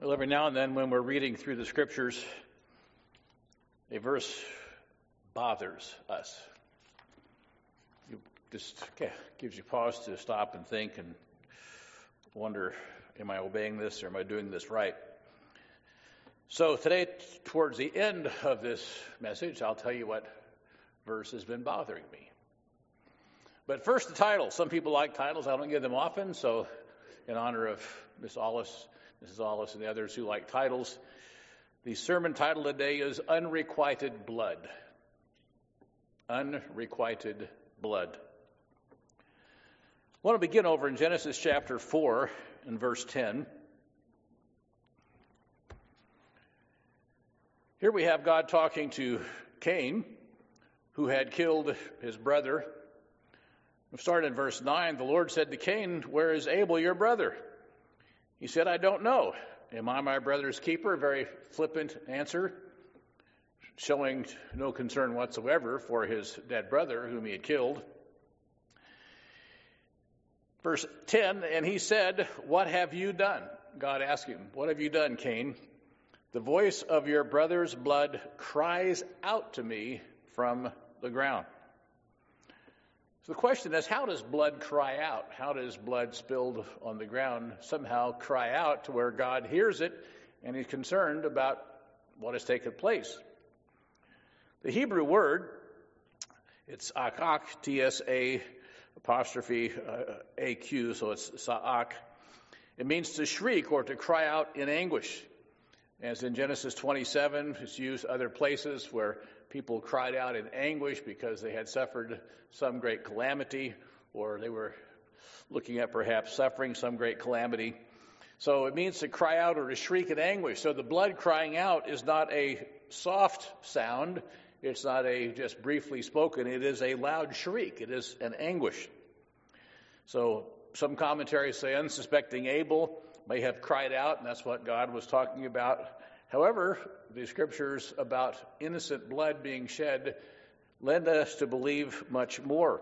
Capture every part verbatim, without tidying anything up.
Well, every now and then when we're reading through the scriptures, a verse bothers us. It just okay, gives you pause to stop and think and wonder, am I obeying this or am I doing this right? So today, towards the end of this message, I'll tell you what verse has been bothering me. But first, the title. Some people like titles. I don't give them often, so in honor of Miss Ollis, Missus Ollis and the others who like titles, the sermon title today is Unrequited Blood. Unrequited Blood. I want to begin over in Genesis chapter four and verse ten. Here we have God talking to Cain, who had killed his brother. We start in verse nine. The Lord said to Cain, "Where is Abel, your brother?" He said, "I don't know. Am I my brother's keeper?" Very flippant answer, showing no concern whatsoever for his dead brother whom he had killed. Verse ten, and he said, "What have you done?" God asked him, "What have you done, Cain?" "The voice of your brother's blood cries out to me from the ground." So the question is, how does blood cry out? How does blood spilled on the ground somehow cry out to where God hears it and is concerned about what has taken place? The Hebrew word, it's akak, T S A apostrophe uh, A Q, so it's sa'ak. It means to shriek or to cry out in anguish. As in Genesis twenty-seven, it's used other places where people cried out in anguish because they had suffered some great calamity, or they were looking at perhaps suffering some great calamity. So it means to cry out or to shriek in anguish. So the blood crying out is not a soft sound. It's not a just briefly spoken. It is a loud shriek. It is an anguish. So some commentaries say unsuspecting Abel may have cried out, and that's what God was talking about. However, the scriptures about innocent blood being shed lend us to believe much more.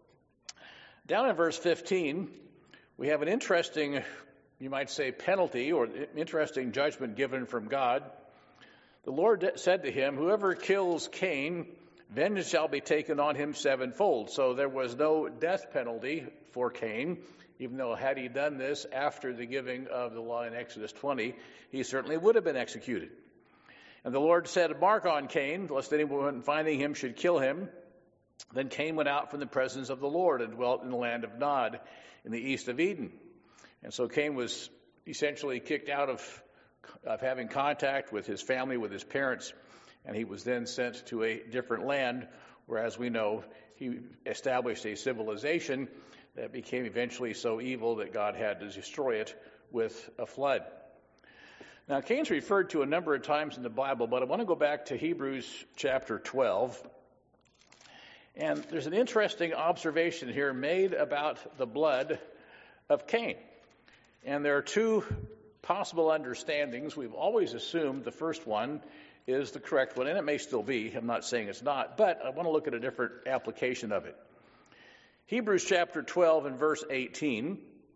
Down in verse fifteen, we have an interesting, you might say, penalty or interesting judgment given from God. The Lord said to him, "Whoever kills Cain, vengeance shall be taken on him sevenfold." So there was no death penalty for Cain, even though had he done this after the giving of the law in Exodus twenty, he certainly would have been executed. And the Lord said, "Mark on Cain, lest anyone finding him should kill him." Then Cain went out from the presence of the Lord and dwelt in the land of Nod in the east of Eden. And so Cain was essentially kicked out of, of having contact with his family, with his parents, and he was then sent to a different land, where, as we know, he established a civilization that became eventually so evil that God had to destroy it with a flood. Now, Cain's referred to a number of times in the Bible, but I want to go back to Hebrews chapter twelve. And there's an interesting observation here made about the blood of Cain. And there are two possible understandings. We've always assumed the first one is the correct one, and it may still be. I'm not saying it's not, but I want to look at a different application of it. Hebrews chapter twelve and verse eighteen.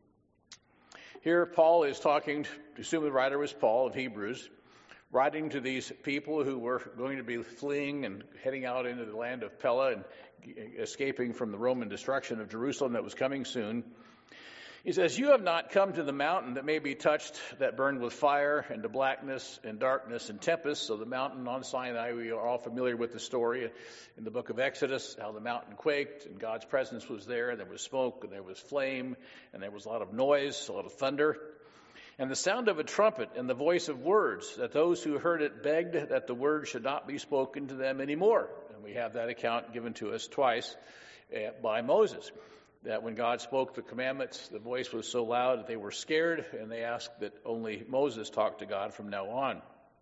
Here Paul is talking, assume the writer was Paul of Hebrews, writing to these people who were going to be fleeing and heading out into the land of Pella and escaping from the Roman destruction of Jerusalem that was coming soon. He says, "You have not come to the mountain that may be touched, that burned with fire, and to blackness and darkness and tempest." So the mountain on Sinai, we are all familiar with the story in the book of Exodus, how the mountain quaked and God's presence was there, and there was smoke and there was flame and there was a lot of noise, a lot of thunder. "And the sound of a trumpet and the voice of words, that those who heard it begged that the word should not be spoken to them anymore." And we have that account given to us twice uh, by Moses. That when God spoke the commandments, the voice was so loud that they were scared, and they asked that only Moses talk to God from now on.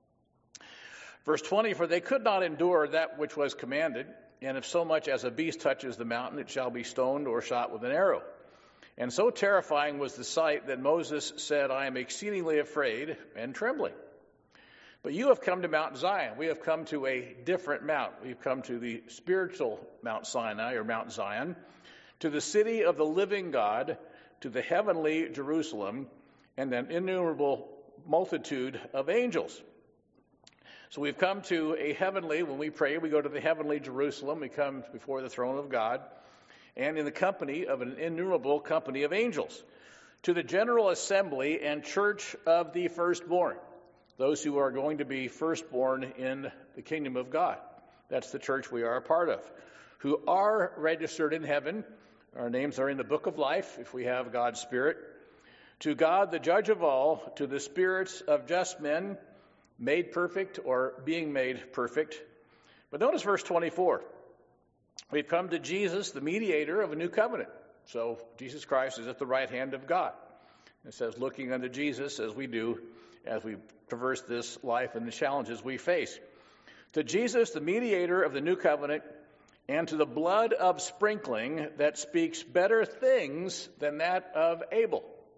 Verse twenty, "For they could not endure that which was commanded, and if so much as a beast touches the mountain, it shall be stoned or shot with an arrow. And so terrifying was the sight that Moses said, I am exceedingly afraid and trembling. But you have come to Mount Zion." We have come to a different mount. We've come to the spiritual Mount Sinai or Mount Zion, "to the city of the living God, to the heavenly Jerusalem, and an innumerable multitude of angels. So we've come to a heavenly, when we pray, we go to the heavenly Jerusalem. We come before the throne of God and in the company of an innumerable company of angels, to the general assembly and church of the firstborn, those who are going to be firstborn in the kingdom of God. That's the church we are a part of, who are registered in heaven. Our names are in the book of life, if we have God's Spirit. To God, the judge of all, to the spirits of just men, made perfect or being made perfect. But notice verse twenty-four. We've come to Jesus, the mediator of a new covenant. So Jesus Christ is at the right hand of God. It says, looking unto Jesus as we do, as we traverse this life and the challenges we face. To Jesus, the mediator of the new covenant, and to the blood of sprinkling that speaks better things than that of Abel.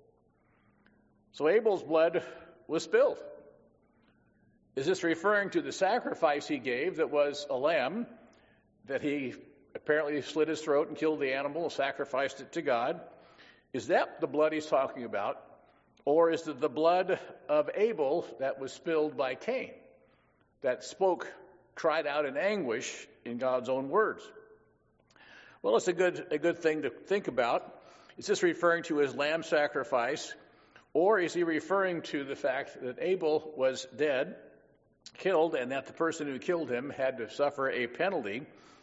So Abel's blood was spilled. Is this referring to the sacrifice he gave that was a lamb, that he apparently slit his throat and killed the animal and sacrificed it to God? Is that the blood he's talking about? Or is it the blood of Abel that was spilled by Cain, that spoke, cried out in anguish in God's own words? Well, it's a good, a good thing to think about. Is this referring to his lamb sacrifice? Or is he referring to the fact that Abel was dead, killed, and that the person who killed him had to suffer a penalty?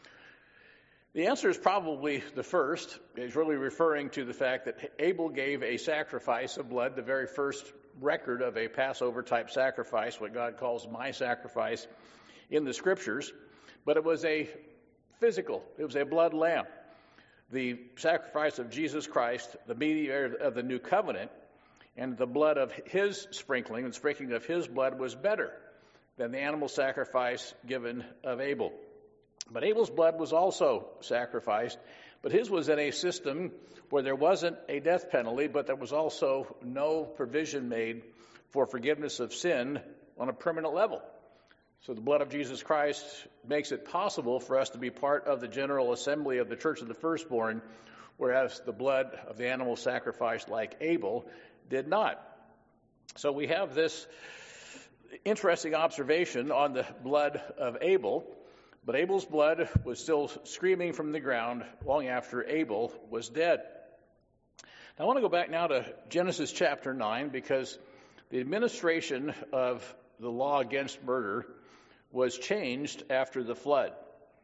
The answer is probably the first. It's really referring to the fact that Abel gave a sacrifice of blood, the very first record of a Passover-type sacrifice, what God calls my sacrifice in the Scriptures. But it was a physical, it was a blood lamb. The sacrifice of Jesus Christ, the mediator of the new covenant, and the blood of his sprinkling, the sprinkling of his blood was better than the animal sacrifice given of Abel. But Abel's blood was also sacrificed, but his was in a system where there wasn't a death penalty, but there was also no provision made for forgiveness of sin on a permanent level. So the blood of Jesus Christ makes it possible for us to be part of the general assembly of the church of the firstborn, whereas the blood of the animal sacrificed like Abel did not. So we have this interesting observation on the blood of Abel. But Abel's blood was still screaming from the ground long after Abel was dead. Now, I want to go back now to Genesis chapter nine, because the administration of the law against murder was changed after the flood.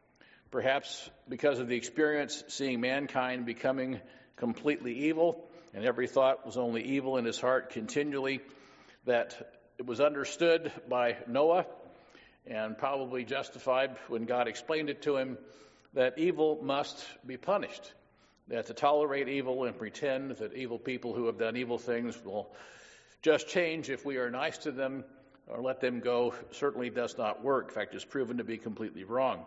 Perhaps because of the experience seeing mankind becoming completely evil, and every thought was only evil in his heart continually, that it was understood by Noah, and probably justified when God explained it to him, that evil must be punished. That to tolerate evil and pretend that evil people who have done evil things will just change if we are nice to them or let them go certainly does not work. In fact, it's proven to be completely wrong.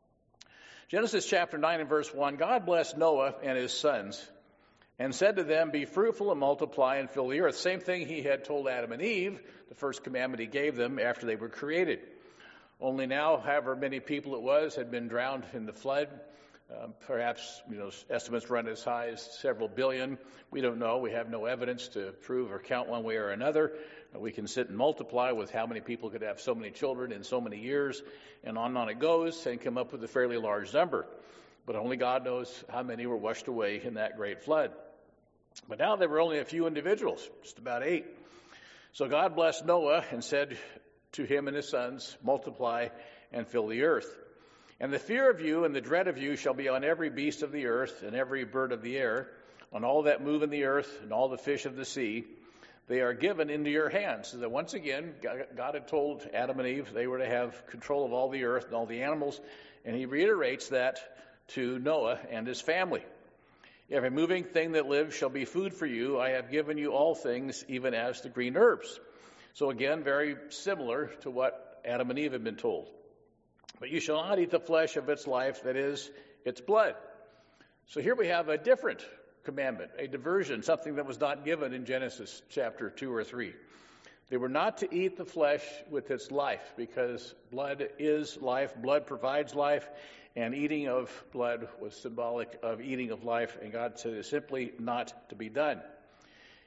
Genesis chapter nine and verse one, God blessed Noah and his sons and said to them, be fruitful and multiply and fill the earth. Same thing he had told Adam and Eve, the first commandment he gave them after they were created. Only now, however many people it was had been drowned in the flood. Um, perhaps, you know, estimates run as high as several billion. We don't know. We have no evidence to prove or count one way or another. Uh, we can sit and multiply with how many people could have so many children in so many years, and on and on it goes, and come up with a fairly large number. But only God knows how many were washed away in that great flood. But now there were only a few individuals, just about eight. So God blessed Noah and said to him and his sons, multiply and fill the earth. And the fear of you and the dread of you shall be on every beast of the earth and every bird of the air, on all that move in the earth and all the fish of the sea. They are given into your hands. So that once again, God had told Adam and Eve they were to have control of all the earth and all the animals, and he reiterates that to Noah and his family. Every moving thing that lives shall be food for you. I have given you all things, even as the green herbs. So again, very similar to what Adam and Eve had been told. But you shall not eat the flesh of its life, that is, its blood. So here we have a different commandment, a diversion, something that was not given in Genesis chapter two or three. They were not to eat the flesh with its life, because blood is life, blood provides life, and eating of blood was symbolic of eating of life, and God said it's simply not to be done.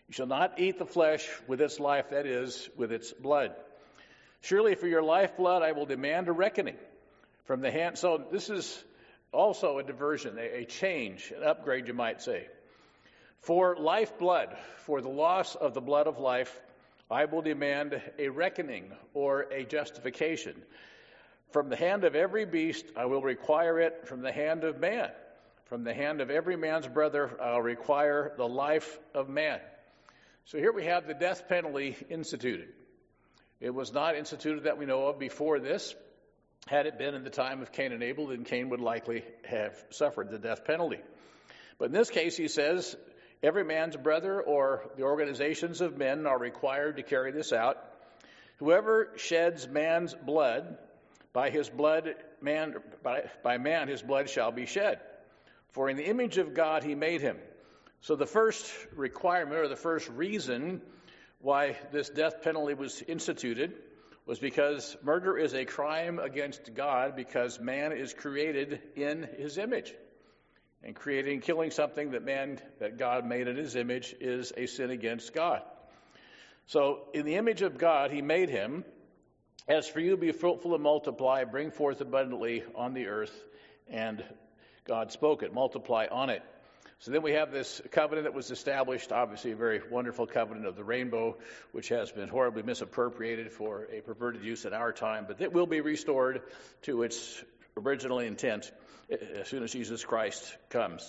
You shall not eat the flesh with its life, that is, with its blood. Surely for your lifeblood I will demand a reckoning from the hand. So this is also a diversion, a, a change, an upgrade, you might say. For lifeblood, for the loss of the blood of life, I will demand a reckoning or a justification. From the hand of every beast I will require it, from the hand of man. From the hand of every man's brother I'll require the life of man. So here we have the death penalty instituted. It was not instituted that we know of before this. Had it been in the time of Cain and Abel, then Cain would likely have suffered the death penalty. But in this case, he says, every man's brother or the organizations of men are required to carry this out. Whoever sheds man's blood, by his blood, man, by, by man his blood shall be shed. For in the image of God he made him. So the first requirement, or the first reason why this death penalty was instituted, was because murder is a crime against God, because man is created in his image. And creating, killing something that man, that God made in his image, is a sin against God. So in the image of God he made him. As for you, be fruitful and multiply, bring forth abundantly on the earth. And God spoke it, multiply on it. So then we have this covenant that was established, obviously a very wonderful covenant of the rainbow, which has been horribly misappropriated for a perverted use in our time, but it will be restored to its original intent as soon as Jesus Christ comes.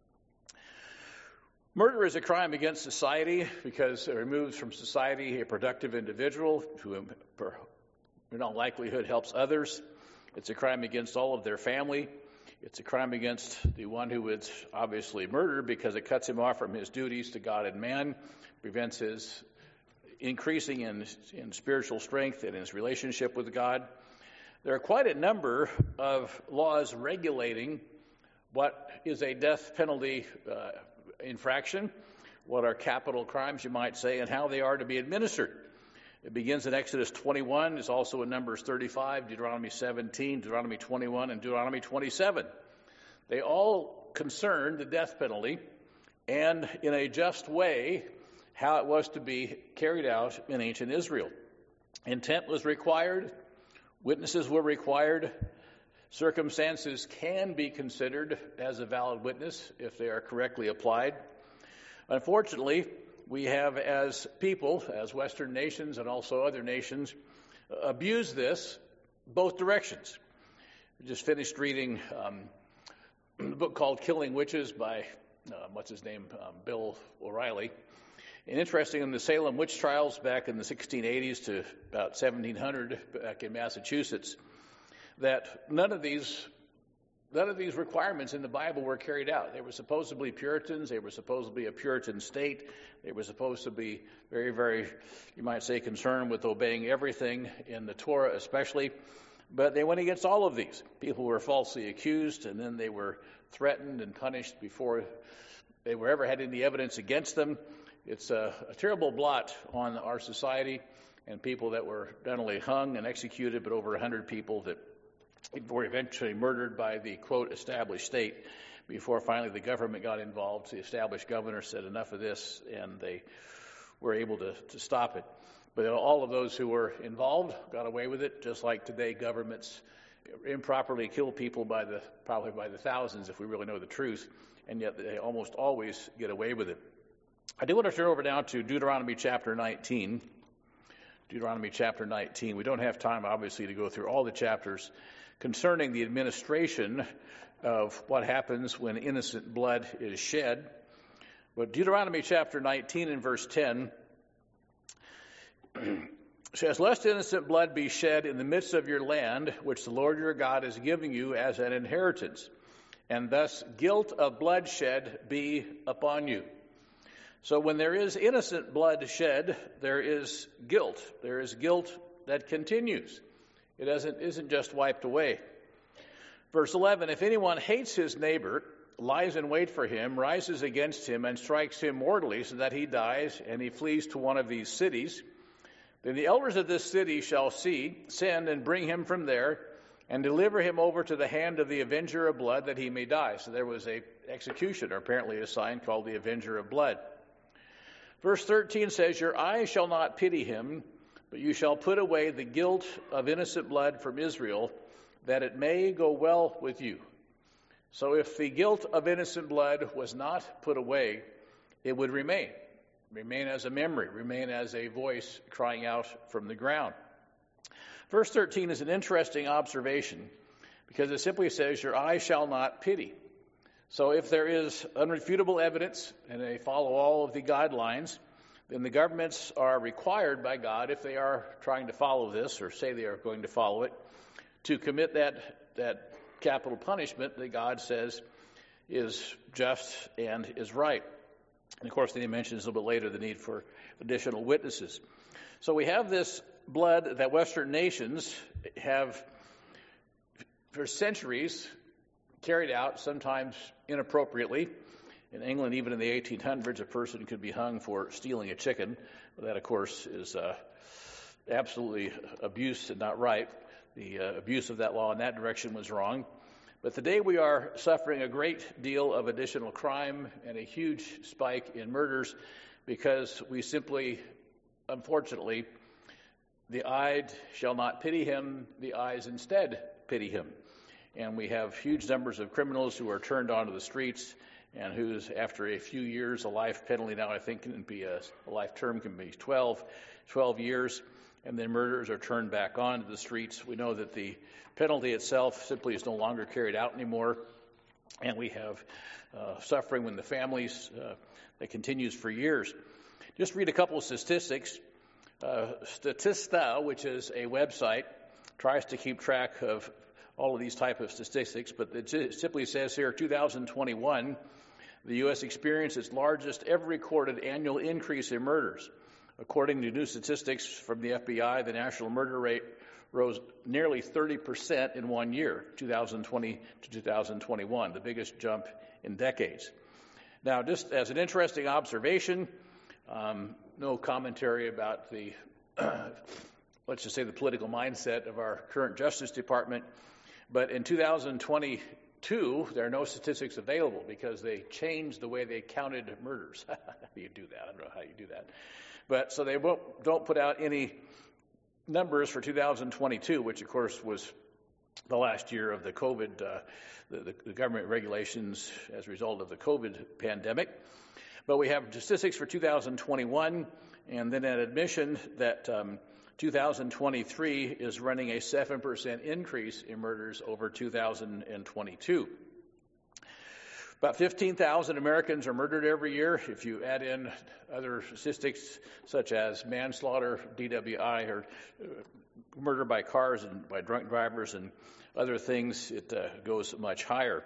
Murder is a crime against society because it removes from society a productive individual who in all likelihood helps others. It's a crime against all of their family. It's a crime against the one who is obviously murdered because it cuts him off from his duties to God and man, prevents his increasing in, in spiritual strength and his relationship with God. There are quite a number of laws regulating what is a death penalty uh, infraction, what are capital crimes, you might say, and how they are to be administered. It begins in Exodus twenty-one, is also in Numbers thirty-five, Deuteronomy seventeen, Deuteronomy twenty-one, and Deuteronomy twenty-seven. They all concern the death penalty and, in a just way, how it was to be carried out in ancient Israel. Intent was required, witnesses were required, circumstances can be considered as a valid witness if they are correctly applied. Unfortunately, we have, as people, as Western nations and also other nations, abused this both directions. We just finished reading um, a book called Killing Witches by, uh, what's his name, um, Bill O'Reilly. And interesting, in the Salem witch trials back in the sixteen eighties to about seventeen hundred back in Massachusetts, that none of these None of these requirements in the Bible were carried out. They were supposedly Puritans. They were supposed to be a Puritan state. They were supposed to be very, very, you might say, concerned with obeying everything in the Torah especially. But they went against all of these. People were falsely accused, and then they were threatened and punished before they were ever had any evidence against them. It's a, a terrible blot on our society, and people that were not only hung and executed, but over one hundred people that were eventually murdered by the, quote, established state before finally the government got involved. The established governor said enough of this, and they were able to, to stop it. But all of those who were involved got away with it, just like today governments improperly kill people by the probably by the thousands if we really know the truth, and yet they almost always get away with it. I do want to turn over now to Deuteronomy chapter nineteen. Deuteronomy chapter nineteen. We don't have time, obviously, to go through all the chapters concerning the administration of what happens when innocent blood is shed. But Deuteronomy chapter nineteen and verse ten says, "Lest innocent blood be shed in the midst of your land, which the Lord your God is giving you as an inheritance, and thus guilt of bloodshed be upon you." So when there is innocent blood shed, there is guilt. There is guilt that continues. It doesn't, isn't just wiped away. Verse eleven, "If anyone hates his neighbor, lies in wait for him, rises against him, and strikes him mortally so that he dies, and he flees to one of these cities, then the elders of this city shall see, send, and bring him from there, and deliver him over to the hand of the avenger of blood, that he may die." So there was a executioner, apparently assigned, called the avenger of blood. Verse thirteen says, your eye shall not pity him, but you shall put away the guilt of innocent blood from Israel, that it may go well with you. So if the guilt of innocent blood was not put away, it would remain. Remain as a memory, remain as a voice crying out from the ground. Verse thirteen is an interesting observation because it simply says, your eye shall not pity. So if there is unrefutable evidence and they follow all of the guidelines, then the governments are required by God, if they are trying to follow this or say they are going to follow it, to commit that, that capital punishment that God says is just and is right. And of course, then he mentions a little bit later the need for additional witnesses. So we have this blood that Western nations have for centuries carried out, sometimes inappropriately. In England, even in the eighteen hundreds, a person could be hung for stealing a chicken. That, of course, is uh, absolutely abuse and not right. The uh, abuse of that law in that direction was wrong. But today we are suffering a great deal of additional crime and a huge spike in murders because we simply, unfortunately, the eye shall not pity him, the eyes instead pity him. And we have huge numbers of criminals who are turned onto the streets and whose, after a few years, a life penalty now I think can be a, a life term can be twelve, twelve years, and then murderers are turned back onto the streets. We know that the penalty itself simply is no longer carried out anymore, and we have uh, suffering when the families, uh, that continues for years. Just read a couple of statistics. Uh, Statista, which is a website, tries to keep track of all of these type of statistics, but it simply says here, two thousand twenty-one, the U S experienced its largest ever recorded annual increase in murders. According to new statistics from the F B I, the national murder rate rose nearly thirty percent in one year, two thousand twenty to two thousand twenty-one, the biggest jump in decades. Now, just as an interesting observation, um, no commentary about the, let's just say the political mindset of our current Justice Department, but in two thousand twenty-two, there are no statistics available because they changed the way they counted murders. How do you do that? I don't know how you do that. But so they won't, don't put out any numbers for two thousand twenty-two, which of course was the last year of the COVID, uh, the, the government regulations as a result of the COVID pandemic. But we have statistics for two thousand twenty-one, and then an admission that um, two thousand twenty-three is running a seven percent increase in murders over two thousand twenty-two. About fifteen thousand Americans are murdered every year. If you add in other statistics such as manslaughter, D W I, or uh, murder by cars and by drunk drivers and other things, it uh, goes much higher.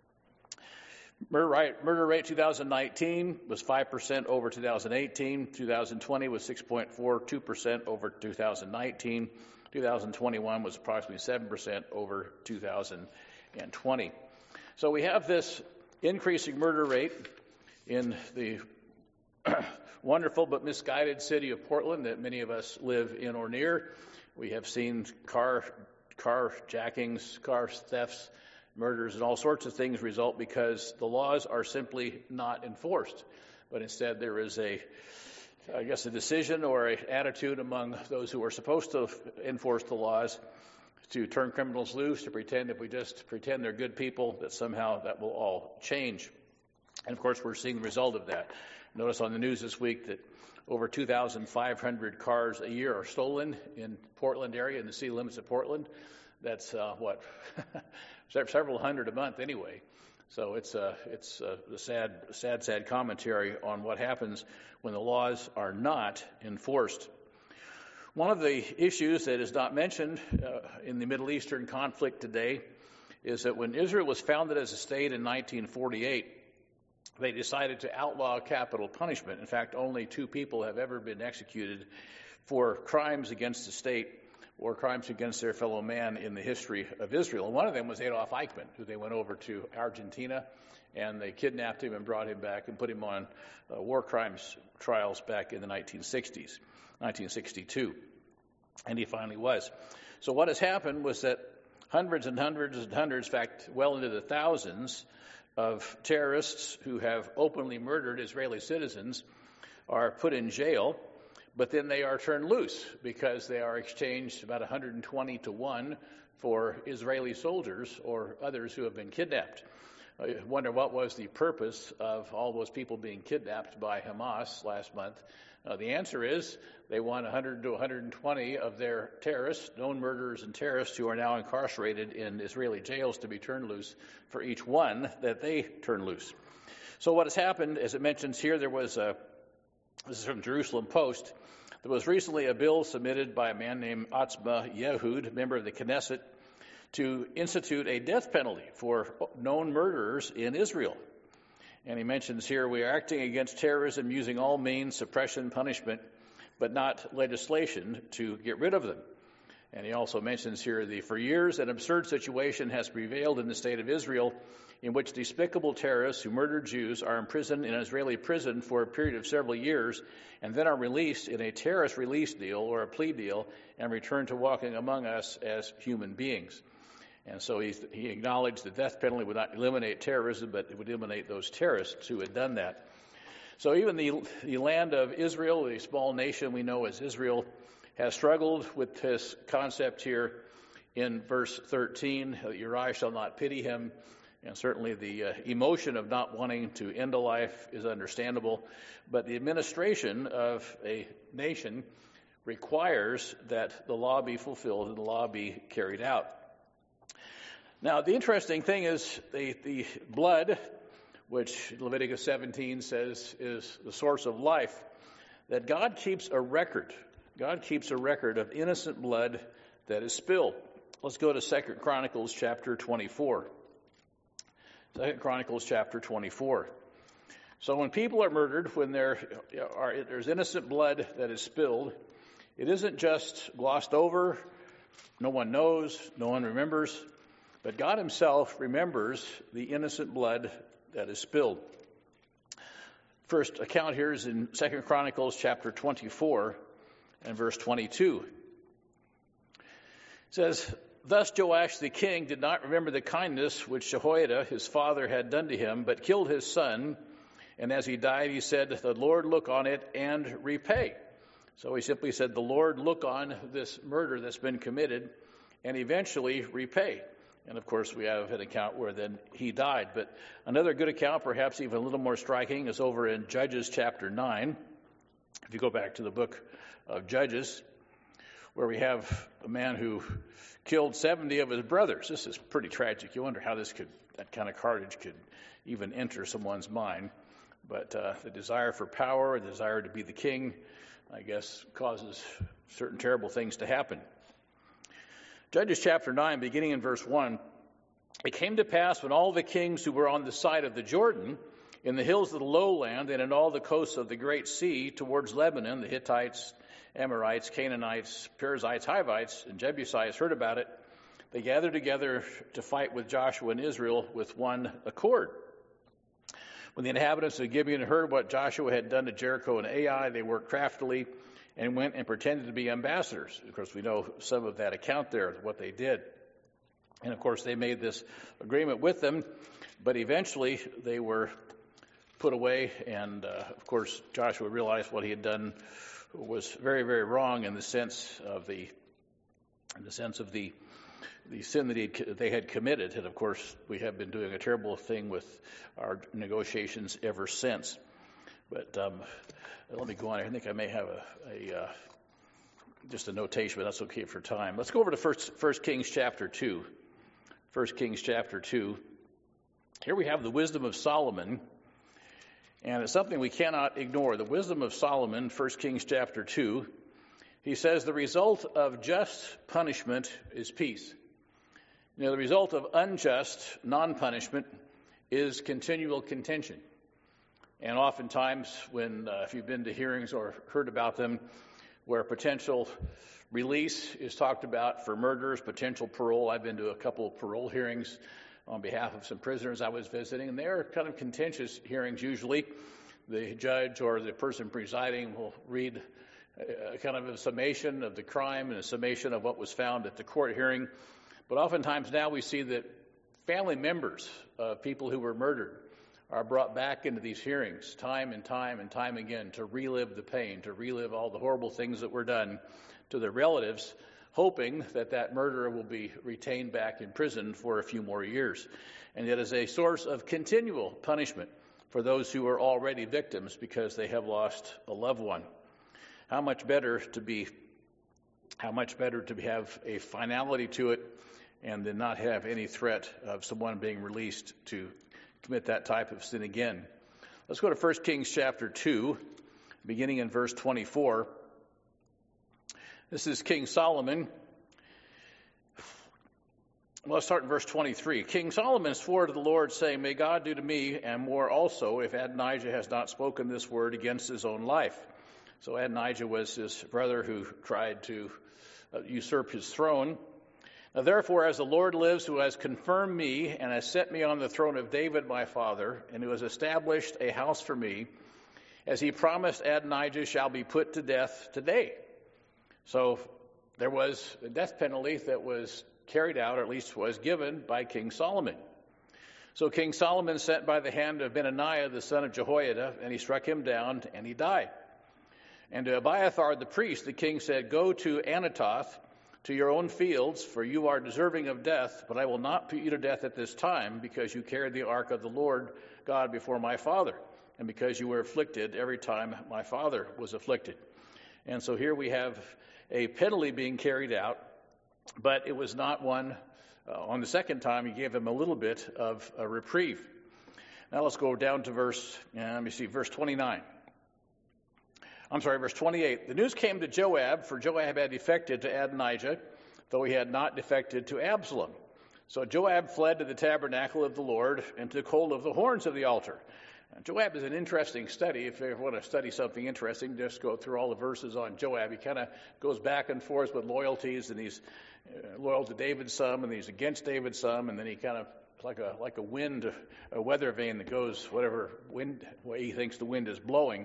Murder rate, murder rate two thousand nineteen was five percent over two thousand eighteen. two thousand twenty was six point four two percent over two thousand nineteen. two thousand twenty-one was approximately seven percent over two thousand twenty. So we have this increasing murder rate in the wonderful but misguided city of Portland that many of us live in or near. We have seen car car jackings, car thefts, murders, and all sorts of things result because the laws are simply not enforced. But instead there is a, I guess, a decision or an attitude among those who are supposed to enforce the laws to turn criminals loose, to pretend if we just pretend they're good people, that somehow that will all change. And of course, we're seeing the result of that. Notice on the news this week that over two thousand five hundred cars a year are stolen in Portland area, in the city limits of Portland. That's uh, what, several hundred a month anyway. So it's a it's a, a sad, sad, sad commentary on what happens when the laws are not enforced. One of the issues that is not mentioned uh, in the Middle Eastern conflict today is that when Israel was founded as a state in nineteen forty-eight, they decided to outlaw capital punishment. In fact, only two people have ever been executed for crimes against the state or crimes against their fellow man in the history of Israel. And one of them was Adolf Eichmann, who they went over to Argentina, and they kidnapped him and brought him back and put him on uh, war crimes trials back in the nineteen sixties. nineteen sixty-two, and he finally was. So what has happened was that hundreds and hundreds and hundreds, in fact, well into the thousands of terrorists who have openly murdered Israeli citizens are put in jail, but then they are turned loose because they are exchanged about one hundred twenty to one for Israeli soldiers or others who have been kidnapped. I wonder what was the purpose of all those people being kidnapped by Hamas last month. Uh, the answer is they want one hundred to one hundred twenty of their terrorists, known murderers and terrorists who are now incarcerated in Israeli jails, to be turned loose for each one that they turn loose. So what has happened, as it mentions here, there was a, this is from Jerusalem Post, there was recently a bill submitted by a man named Atzma Yehud, member of the Knesset, to institute a death penalty for known murderers in Israel. And he mentions here, we are acting against terrorism using all means, suppression, punishment, but not legislation to get rid of them. And he also mentions here, the for years an absurd situation has prevailed in the state of Israel in which despicable terrorists who murdered Jews are imprisoned in an Israeli prison for a period of several years and then are released in a terrorist release deal or a plea deal and return to walking among us as human beings. And so he, he acknowledged the death penalty would not eliminate terrorism, but it would eliminate those terrorists who had done that. So even the, the land of Israel, the small nation we know as Israel, has struggled with this concept here in verse thirteen, your eye shall not pity him. And certainly the uh, emotion of not wanting to end a life is understandable. But the administration of a nation requires that the law be fulfilled and the law be carried out. Now, the interesting thing is the, the blood, which Leviticus seventeen says is the source of life, that God keeps a record. God keeps a record of innocent blood that is spilled. Let's go to Second Chronicles chapter twenty-four. Second Chronicles chapter twenty-four. So when people are murdered, when there are, there's innocent blood that is spilled, it isn't just glossed over, no one knows, no one remembers, but God himself remembers the innocent blood that is spilled. First account here is in Second Chronicles chapter twenty-four and verse twenty-two. It says, thus Joash the king did not remember the kindness which Jehoiada his father had done to him, but killed his son. And as he died, he said, the Lord look on it and repay. So he simply said, the Lord look on this murder that's been committed and eventually repay. And of course, we have an account where then he died. But another good account, perhaps even a little more striking, is over in Judges chapter nine. If you go back to the book of Judges, where we have a man who killed seventy of his brothers. This is pretty tragic. You wonder how this could, that kind of carnage could even enter someone's mind. But uh, the desire for power, the desire to be the king, I guess, causes certain terrible things to happen. Judges chapter nine, beginning in verse one, it came to pass when all the kings who were on the side of the Jordan, in the hills of the lowland, and in all the coasts of the great sea towards Lebanon, the Hittites, Amorites, Canaanites, Perizzites, Hivites, and Jebusites heard about it, they gathered together to fight with Joshua and Israel with one accord. When the inhabitants of Gibeon heard what Joshua had done to Jericho and Ai, they worked craftily and went and pretended to be ambassadors. Of course, we know some of that account there, what they did. And of course, they made this agreement with them, but eventually they were put away. And uh, of course, Joshua realized what he had done was very, very wrong in the sense of the, in the sense of the, the sin that he had, they had committed. And of course, we have been doing a terrible thing with our negotiations ever since. But um, let me go on. I think I may have a, a uh, just a notation, but that's okay for time. Let's go over to First, First Kings chapter two. First Kings chapter two. Here we have the wisdom of Solomon, and it's something we cannot ignore. The wisdom of Solomon, First Kings chapter two. He says the result of just punishment is peace. You know, the result of unjust non-punishment is continual contention. And oftentimes, when uh, if you've been to hearings or heard about them, where potential release is talked about for murderers, potential parole. I've been to a couple of parole hearings on behalf of some prisoners I was visiting, and they're kind of contentious hearings usually. The judge or the person presiding will read a, kind of a summation of the crime and a summation of what was found at the court hearing. But oftentimes now we see that family members of people who were murdered are brought back into these hearings time and time and time again to relive the pain, to relive all the horrible things that were done to their relatives, hoping that that murderer will be retained back in prison for a few more years. And it is a source of continual punishment for those who are already victims because they have lost a loved one. How much better to be, how much better to have a finality to it and then not have any threat of someone being released to commit that type of sin again. Let's go to First Kings chapter two, beginning in verse twenty-four. This is King Solomon. Well, let's start in verse twenty-three. King Solomon swore to the Lord, saying, "May God do to me and more also, if Adonijah has not spoken this word against his own life." So Adonijah was his brother who tried to usurp his throne. Now therefore, as the Lord lives, who has confirmed me and has set me on the throne of David my father, and who has established a house for me, as he promised, Adonijah shall be put to death today. So there was a death penalty that was carried out, or at least was given, by King Solomon. So King Solomon sent by the hand of Benaiah the son of Jehoiada, and he struck him down, and he died. And to Abiathar the priest, the king said, "Go to Anathoth, to your own fields, for you are deserving of death, but I will not put you to death at this time, because you carried the ark of the Lord God before my father, and because you were afflicted every time my father was afflicted." And so here we have a penalty being carried out, but it was not one. Uh, on the second time, he gave him a little bit of a reprieve. Now let's go down to verse, uh, let me see, verse twenty-nine. I'm sorry, verse twenty-eight. The news came to Joab, for Joab had defected to Adonijah, though he had not defected to Absalom. So Joab fled to the tabernacle of the Lord and took hold of the horns of the altar. Now, Joab is an interesting study. If you want to study something interesting, just go through all the verses on Joab. He kind of goes back and forth with loyalties, and he's uh, loyal to David some, and he's against David some, and then he kind of like a like a wind, a weather vane that goes whatever wind way he thinks the wind is blowing.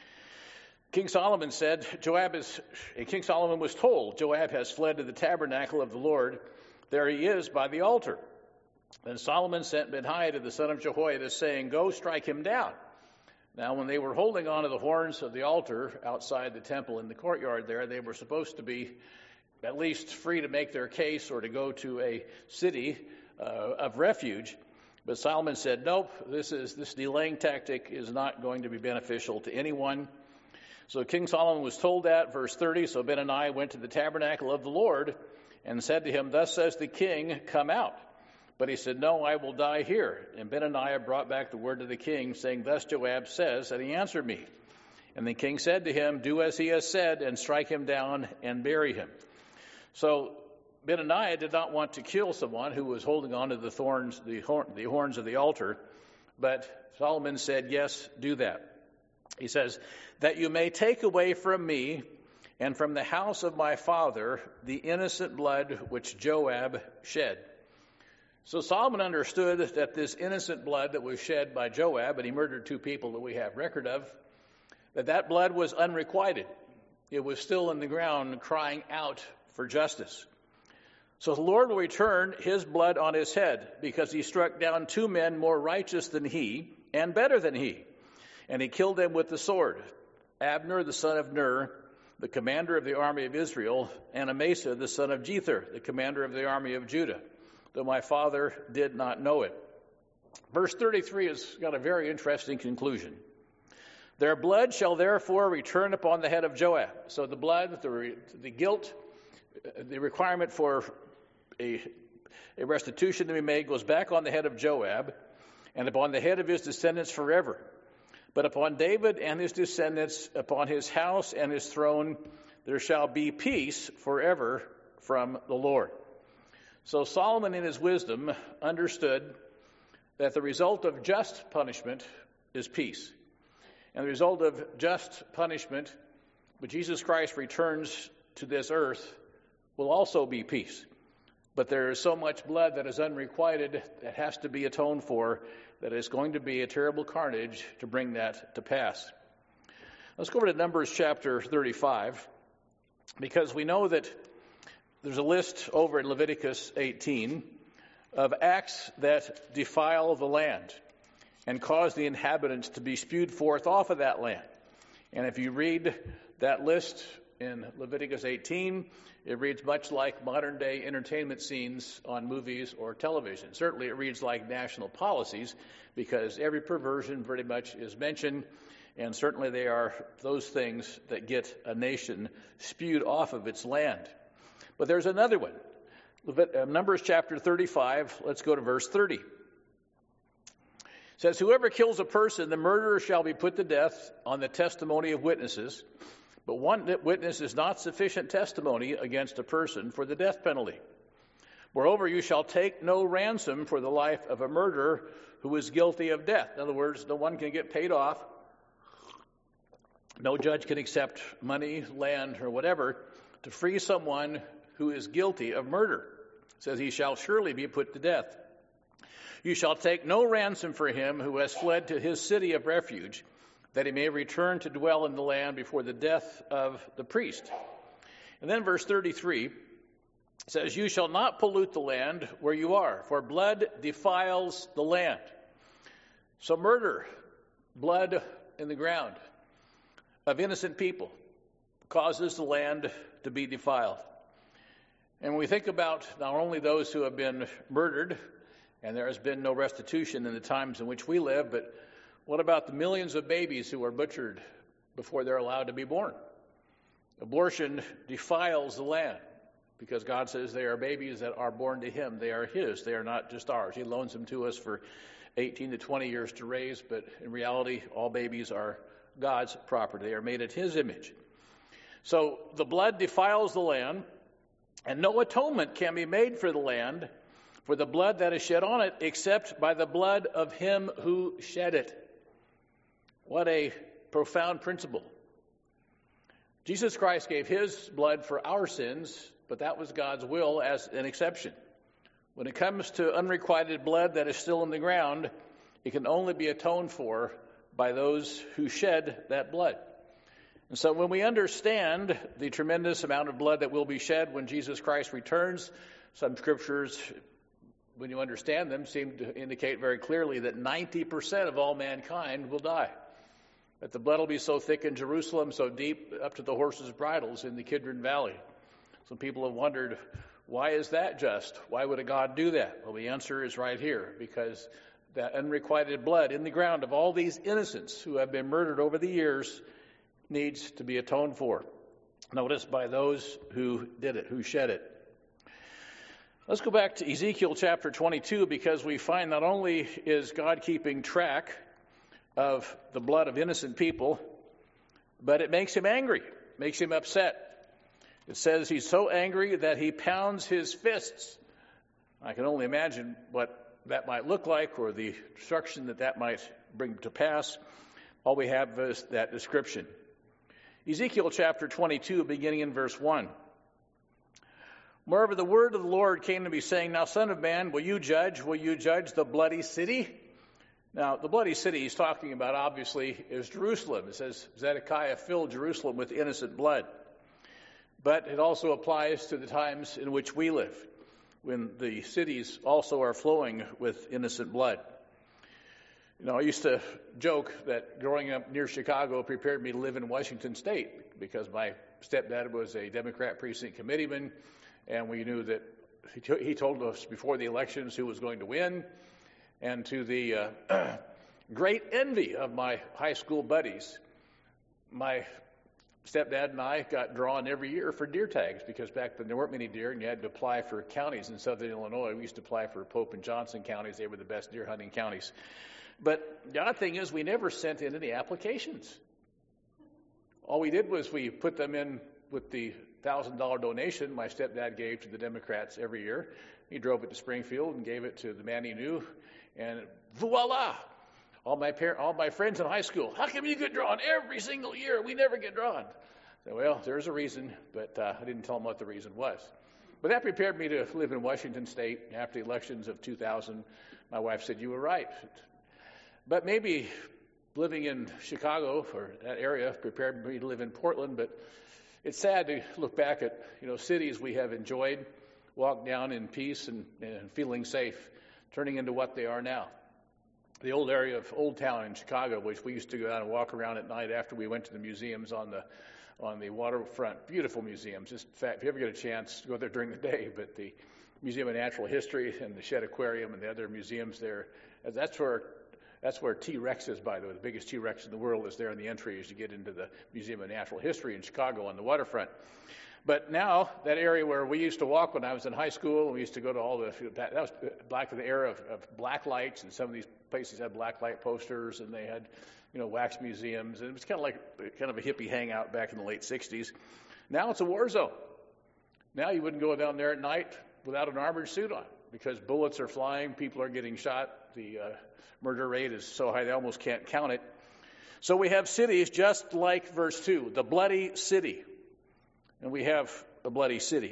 King Solomon said, Joab is, King Solomon was told, Joab has fled to the tabernacle of the Lord. There he is by the altar. Then Solomon sent Benaiah to the son of Jehoiada, saying, "Go strike him down." Now, when they were holding on to the horns of the altar outside the temple in the courtyard there, they were supposed to be at least free to make their case or to go to a city uh, of refuge. But Solomon said, nope, this is this delaying tactic is not going to be beneficial to anyone. So King Solomon was told that, verse thirty, so Benaiah went to the tabernacle of the Lord and said to him, "Thus says the king, come out." But he said, "No, I will die here." And Benaiah brought back the word to the king, saying, "Thus Joab says," and he answered me. And the king said to him, "Do as he has said, and strike him down and bury him." So Benaiah did not want to kill someone who was holding on to the thorns, the, horn, the horns of the altar, but Solomon said, "Yes, do that." He says, "That you may take away from me and from the house of my father the innocent blood which Joab shed." So Solomon understood that this innocent blood that was shed by Joab, and he murdered two people that we have record of, that that blood was unrequited. It was still in the ground crying out for justice. So the Lord will return his blood on his head, because he struck down two men more righteous than he and better than he. And he killed them with the sword, Abner the son of Ner, the commander of the army of Israel, and Amasa the son of Jether, the commander of the army of Judah, though my father did not know it. Verse thirty-three has got a very interesting conclusion. Their blood shall therefore return upon the head of Joab. So the blood, the, re, the guilt, the requirement for a, a restitution to be made goes back on the head of Joab and upon the head of his descendants forever. But upon David and his descendants, upon his house and his throne, there shall be peace forever from the Lord. So Solomon, in his wisdom, understood that the result of just punishment is peace. And the result of just punishment, when Jesus Christ returns to this earth, will also be peace. But there is so much blood that is unrequited that has to be atoned for, that it's going to be a terrible carnage to bring that to pass. Let's go over to Numbers chapter thirty-five, because we know that there's a list over in Leviticus eighteen of acts that defile the land. and caused the inhabitants to be spewed forth off of that land. And if you read that list in Leviticus eighteen, it reads much like modern-day entertainment scenes on movies or television. Certainly it reads like national policies, because every perversion pretty much is mentioned, and certainly they are those things that get a nation spewed off of its land. But there's another one. Levit- uh, Numbers chapter thirty-five, let's go to verse thirty. It says, whoever kills a person, the murderer shall be put to death on the testimony of witnesses. But one witness is not sufficient testimony against a person for the death penalty. Moreover, you shall take no ransom for the life of a murderer who is guilty of death. In other words, no one can get paid off. No judge can accept money, land, or whatever to free someone who is guilty of murder. It says he shall surely be put to death. You shall take no ransom for him who has fled to his city of refuge, that he may return to dwell in the land before the death of the priest. And then verse thirty-three says, you shall not pollute the land where you are, for blood defiles the land. So murder, blood in the ground of innocent people, causes the land to be defiled. And when we think about not only those who have been murdered, and there has been no restitution in the times in which we live, but what about the millions of babies who are butchered before they're allowed to be born? Abortion defiles the land, because God says they are babies that are born to him. They are his. They are not just ours. He loans them to us for eighteen to twenty years to raise, but in reality, all babies are God's property. They are made in his image. So the blood defiles the land, and no atonement can be made for the land for the blood that is shed on it, except by the blood of him who shed it. What a profound principle. Jesus Christ gave his blood for our sins, but that was God's will as an exception. When it comes to unrequited blood that is still in the ground, it can only be atoned for by those who shed that blood. And so when we understand the tremendous amount of blood that will be shed when Jesus Christ returns, some scriptures, when you understand them, seem to indicate very clearly that ninety percent of all mankind will die. That the blood will be so thick in Jerusalem, so deep up to the horses' bridles in the Kidron Valley. Some people have wondered, why is that just? Why would a God do that? Well, the answer is right here, because that unrequited blood in the ground of all these innocents who have been murdered over the years needs to be atoned for. Notice, by those who did it, who shed it. Let's go back to Ezekiel chapter twenty-two, because we find not only is God keeping track of the blood of innocent people, but it makes him angry, makes him upset. It says he's so angry that he pounds his fists. I can only imagine what that might look like, or the destruction that that might bring to pass. All we have is that description. Ezekiel chapter twenty-two, beginning in verse one. Moreover, the word of the Lord came to me, saying, now, son of man, will you judge? Will you judge the bloody city? Now, the bloody city he's talking about, obviously, is Jerusalem. It says Zedekiah filled Jerusalem with innocent blood. But it also applies to the times in which we live, when the cities also are flowing with innocent blood. You know, I used to joke that growing up near Chicago prepared me to live in Washington State, because my stepdad was a Democrat precinct committeeman, and we knew that he, t- he told us before the elections who was going to win. And to the uh, great envy of my high school buddies, my stepdad and I got drawn every year for deer tags, because back then there weren't many deer, and you had to apply for counties in southern Illinois. We used to apply for Pope and Johnson counties. They were the best deer hunting counties. But the odd thing is, we never sent in any applications. All we did was we put them in with the one thousand dollars donation my stepdad gave to the Democrats every year. He drove it to Springfield and gave it to the man he knew, and voila! All my par- all my friends in high school, how come you get drawn every single year? We never get drawn. So, well, there's a reason, but uh, I didn't tell them what the reason was. But that prepared me to live in Washington State. After the elections of two thousand, my wife said, you were right. But maybe living in Chicago, or that area, prepared me to live in Portland. But it's sad to look back at, you know, cities we have enjoyed, walk down in peace and, and feeling safe, turning into what they are now. the old area of Old Town in Chicago, which we used to go out and walk around at night after we went to the museums on the on the waterfront. Beautiful museums. Just, in fact, if you ever get a chance, go there during the day. But the Museum of Natural History and the Shedd Aquarium and the other museums there, that's where that's where T-Rex is, by the way. The biggest T-Rex in the world is there in the entry as you get into the Museum of Natural History in Chicago on the waterfront. But now, that area where we used to walk when I was in high school, and we used to go to all the, that, that was back to the era of, of black lights, and some of these places had black light posters, and they had, you know, wax museums, and it was kind of like kind of a hippie hangout back in the late sixties. Now it's a war zone. Now you wouldn't go down there at night without an armored suit on, because bullets are flying, people are getting shot, the uh, murder rate is so high they almost can't count it. So we have cities just like verse two, the bloody city. And we have a bloody city.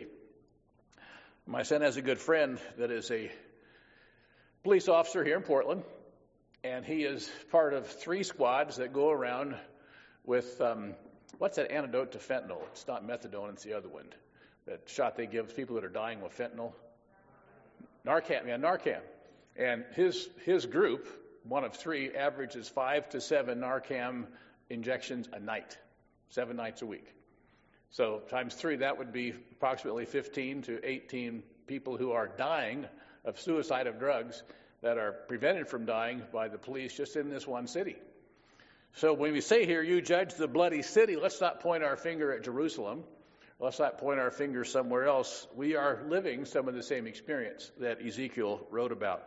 My son has a good friend that is a police officer here in Portland, and he is part of three squads that go around with, um, what's that antidote to fentanyl? It's not methadone, it's the other one. That shot they give people that are dying with fentanyl. Narcan, yeah, Narcan. And his his group, one of three, averages five to seven Narcan injections a night, seven nights a week. So times three, that would be approximately fifteen to eighteen people who are dying of suicide of drugs that are prevented from dying by the police just in this one city. So when we say here, you judge the bloody city, let's not point our finger at Jerusalem. Let's not point our finger somewhere else. We are living some of the same experience that Ezekiel wrote about.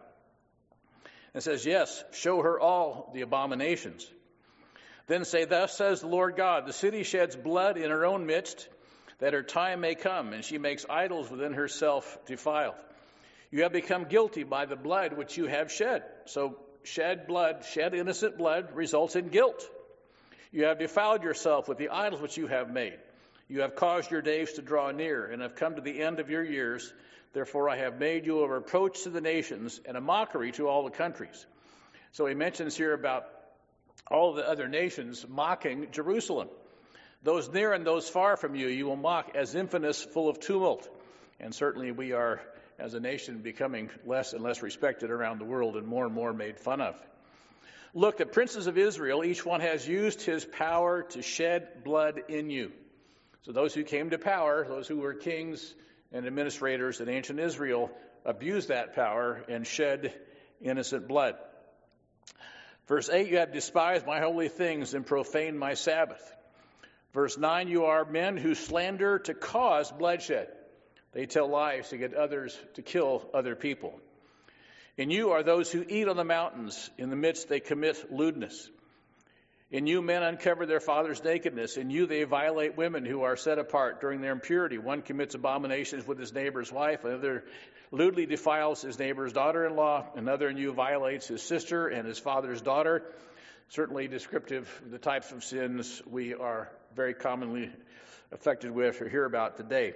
It says, yes, show her all the abominations. Then say, thus says the Lord God, the city sheds blood in her own midst, that her time may come, and she makes idols within herself defiled. You have become guilty by the blood which you have shed. So shed blood, shed innocent blood, results in guilt. You have defiled yourself with the idols which you have made. You have caused your days to draw near, and have come to the end of your years. Therefore I have made you a reproach to the nations, and a mockery to all the countries. So he mentions here about all the other nations mocking Jerusalem. Those near and those far from you, you will mock as infamous, full of tumult. And certainly we are, as a nation, becoming less and less respected around the world and more and more made fun of. Look, the princes of Israel, each one has used his power to shed blood in you. So those who came to power, those who were kings and administrators in ancient Israel, abused that power and shed innocent blood. Verse eight, you have despised my holy things and profaned my Sabbath. Verse nine, you are men who slander to cause bloodshed. They tell lies to get others to kill other people. In you are those who eat on the mountains. In the midst they commit lewdness. In you men uncover their father's nakedness. In you they violate women who are set apart during their impurity. One commits abominations with his neighbor's wife. Another lewdly defiles his neighbor's daughter-in-law. Another in you violates his sister and his father's daughter. Certainly descriptive of the types of sins we are very commonly affected with or hear about today.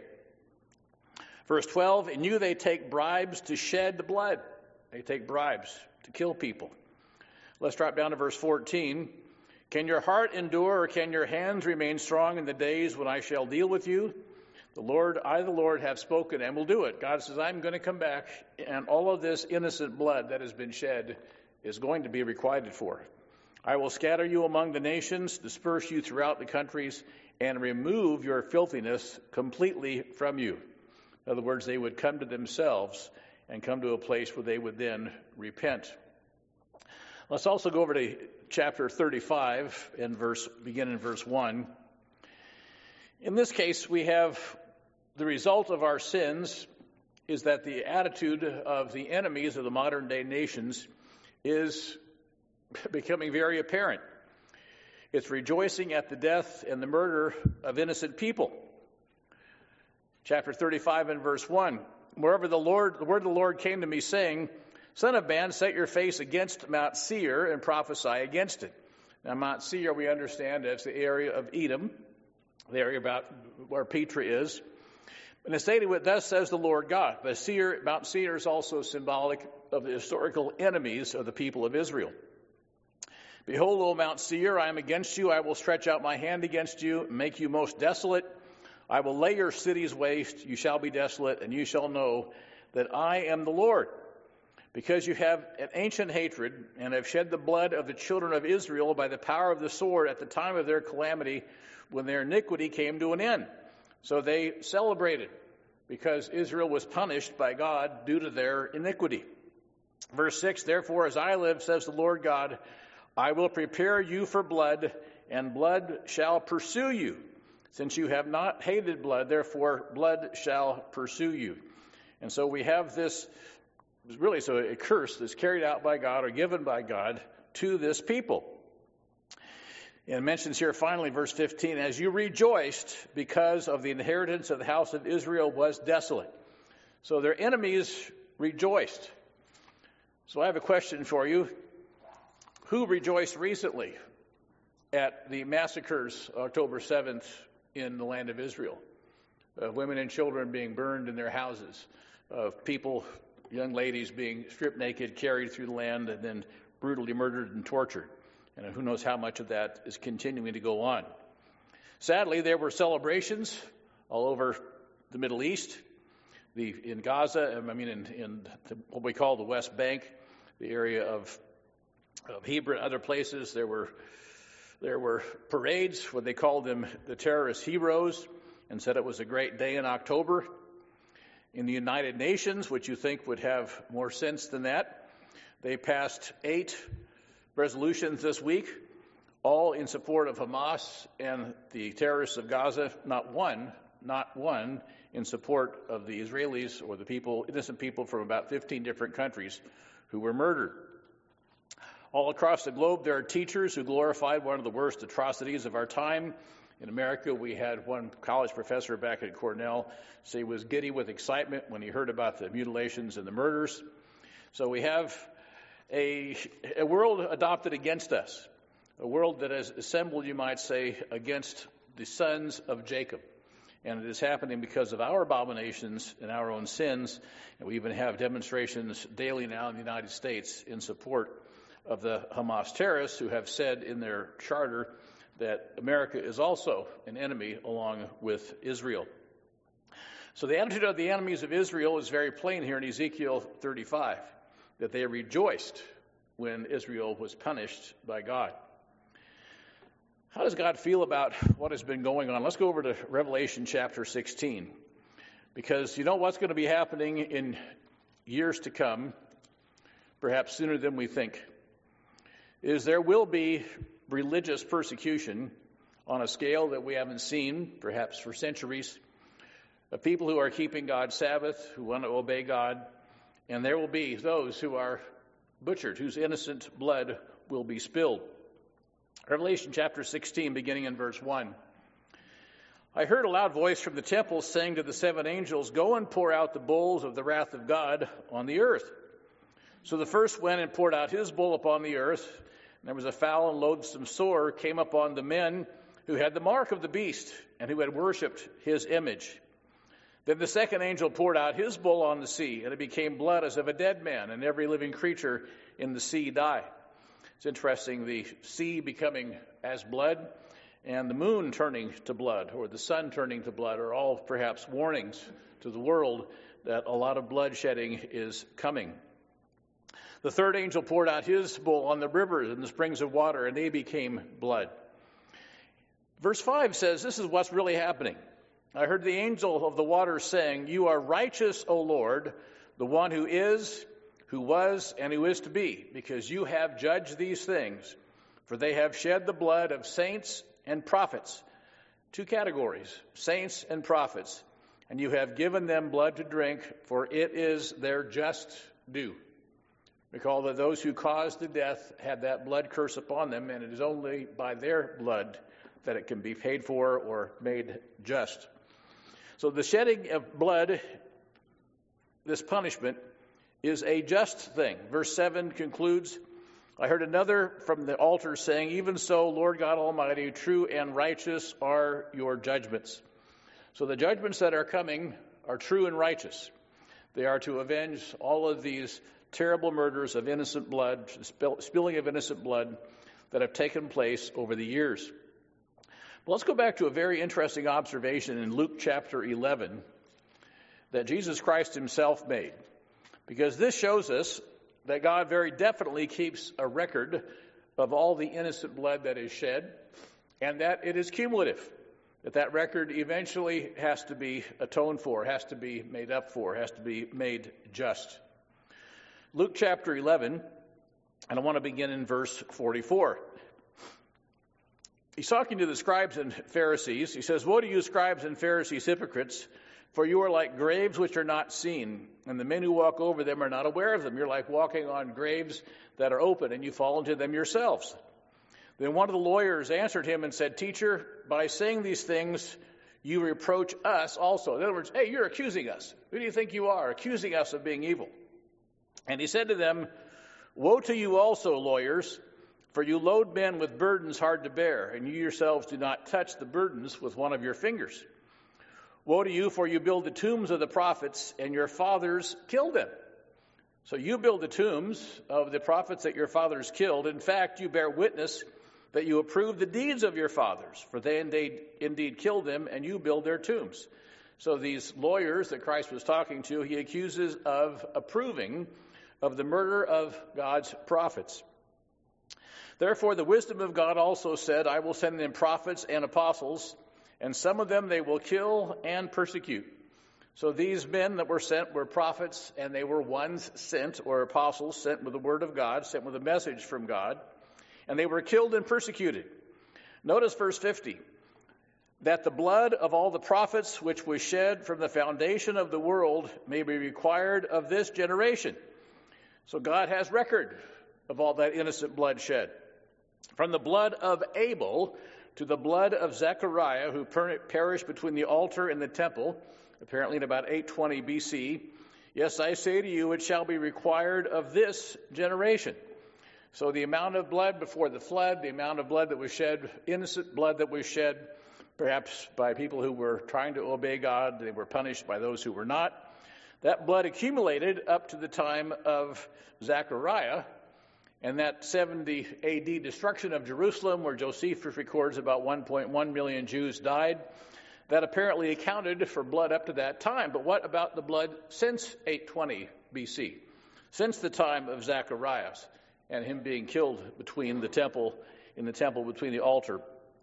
Verse twelve, in you they take bribes to shed the blood. They take bribes to kill people. Let's drop down to verse fourteen. Can your heart endure, or can your hands remain strong in the days when I shall deal with you? The Lord, I the Lord, have spoken and will do it. God says, I'm going to come back, and all of this innocent blood that has been shed is going to be requited for. I will scatter you among the nations, disperse you throughout the countries, and remove your filthiness completely from you. In other words, they would come to themselves and come to a place where they would then repent. Let's also go over to chapter thirty-five and verse begin in verse one. In this case, we have the result of our sins is that the attitude of the enemies of the modern day nations is becoming very apparent. It's rejoicing at the death and the murder of innocent people. Chapter thirty-five and verse one. Wherever the Lord, the word of the Lord came to me, saying, Son of man, set your face against Mount Seir and prophesy against it. Now, Mount Seir, we understand, as the area of Edom, the area about where Petra is. And it stated, what thus says the Lord God. The Seir, Mount Seir is also symbolic of the historical enemies of the people of Israel. Behold, O Mount Seir, I am against you. I will stretch out my hand against you, make you most desolate. I will lay your cities waste. You shall be desolate, and you shall know that I am the Lord. because you have an ancient hatred and have shed the blood of the children of Israel by the power of the sword at the time of their calamity, when their iniquity came to an end. So they celebrated because Israel was punished by God due to their iniquity. Verse six, therefore, as I live, says the Lord God, I will prepare you for blood, and blood shall pursue you. Since you have not hated blood, therefore blood shall pursue you. And so we have this, really so a curse that's carried out by God or given by God to this people. And it mentions here finally, verse fifteen, as you rejoiced because of the inheritance of the house of Israel was desolate. So their enemies rejoiced. So I have a question for you. Who rejoiced recently at the massacres October seventh in the land of Israel? Uh, women and children being burned in their houses. Of uh, people, young ladies being stripped naked, carried through the land, and then brutally murdered and tortured. And who knows how much of that is continuing to go on. Sadly, there were celebrations all over the Middle East, the in Gaza, I mean in, in the, what we call the West Bank, the area of, of Hebron, other places. There were there were parades, what they called them the terrorist heroes, and said it was a great day in October. In the United Nations, which you think would have more sense than that, they passed eight resolutions this week, all in support of Hamas and the terrorists of Gaza, not one, not one in support of the Israelis or the people, innocent people from about fifteen different countries who were murdered. All across the globe, there are teachers who glorified one of the worst atrocities of our time. In America, we had one college professor back at Cornell say he was giddy with excitement when he heard about the mutilations and the murders. So we have a, a world adopted against us, a world that is assembled, you might say, against the sons of Jacob. And it is happening because of our abominations and our own sins. And we even have demonstrations daily now in the United States in support of the Hamas terrorists who have said in their charter that America is also an enemy along with Israel. So the attitude of the enemies of Israel is very plain here in Ezekiel thirty-five, that they rejoiced when Israel was punished by God. How does God feel about what has been going on? Let's go over to Revelation chapter sixteen, because you know what's going to be happening in years to come, perhaps sooner than we think, is there will be religious persecution on a scale that we haven't seen, perhaps for centuries, of people who are keeping God's Sabbath, who want to obey God, and there will be those who are butchered, whose innocent blood will be spilled. Revelation chapter sixteen, beginning in verse one. I heard a loud voice from the temple saying to the seven angels, go and pour out the bowls of the wrath of God on the earth. So the first went and poured out his bowl upon the earth. And there was a foul and loathsome sore came upon the men who had the mark of the beast and who had worshipped his image. Then the second angel poured out his bowl on the sea, and it became blood as of a dead man, and every living creature in the sea died. It's interesting, the sea becoming as blood and the moon turning to blood, or the sun turning to blood, are all perhaps warnings to the world that a lot of bloodshedding is coming. The third angel poured out his bowl on the rivers and the springs of water, and they became blood. Verse five says, this is what's really happening. I heard the angel of the waters saying, you are righteous, O Lord, the one who is, who was, and who is to be, because you have judged these things. For they have shed the blood of saints and prophets. Two categories, saints and prophets. And you have given them blood to drink, for it is their just due. Recall that those who caused the death had that blood curse upon them, and it is only by their blood that it can be paid for or made just. So the shedding of blood, this punishment, is a just thing. Verse seven concludes, I heard another from the altar saying, even so, Lord God Almighty, true and righteous are your judgments. So the judgments that are coming are true and righteous. They are to avenge all of these terrible murders of innocent blood, spilling of innocent blood that have taken place over the years. But let's go back to a very interesting observation in Luke chapter eleven that Jesus Christ himself made, because this shows us that God very definitely keeps a record of all the innocent blood that is shed, and that it is cumulative, that that record eventually has to be atoned for, has to be made up for, has to be made just. Luke chapter eleven, and I want to begin in verse forty-four. He's talking to the scribes and Pharisees. He says, "Woe to you, scribes and Pharisees, hypocrites, for you are like graves which are not seen, and the men who walk over them are not aware of them. You're like walking on graves that are open, and you fall into them yourselves." Then one of the lawyers answered him and said, "Teacher, by saying these things, you reproach us also." In other words, hey, you're accusing us. Who do you think you are, accusing us of being evil? And he said to them, "Woe to you also, lawyers, for you load men with burdens hard to bear, and you yourselves do not touch the burdens with one of your fingers. Woe to you, for you build the tombs of the prophets, and your fathers killed them." So you build the tombs of the prophets that your fathers killed. In fact, you bear witness that you approve the deeds of your fathers, for they indeed, indeed killed them, and you build their tombs. So these lawyers that Christ was talking to, he accuses of approving of the murder of God's prophets. "Therefore the wisdom of God also said, I will send them prophets and apostles, and some of them they will kill and persecute." So these men that were sent were prophets, and they were ones sent, or apostles, sent with the word of God, sent with a message from God, and they were killed and persecuted. Notice verse fifty, "That the blood of all the prophets which was shed from the foundation of the world may be required of this generation." So God has record of all that innocent blood shed. "From the blood of Abel to the blood of Zechariah, who per- perished between the altar and the temple," apparently in about eight twenty B C, "Yes, I say to you, it shall be required of this generation." So the amount of blood before the flood, the amount of blood that was shed, innocent blood that was shed, perhaps by people who were trying to obey God, they were punished by those who were not. That blood accumulated up to the time of Zechariah, and that seventy A D destruction of Jerusalem, where Josephus records about one point one million Jews died, that apparently accounted for blood up to that time. But what about the blood since eight twenty B C, since the time of Zacharias and him being killed between the temple, in the temple between the altar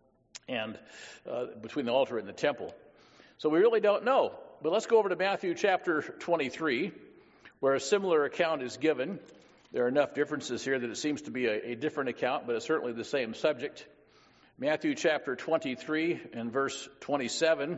and uh, between the altar and the temple? So we really don't know. But let's go over to Matthew chapter twenty-three, where a similar account is given. There are enough differences here that it seems to be a, a different account, but it's certainly the same subject. Matthew chapter twenty-three and verse twenty-seven.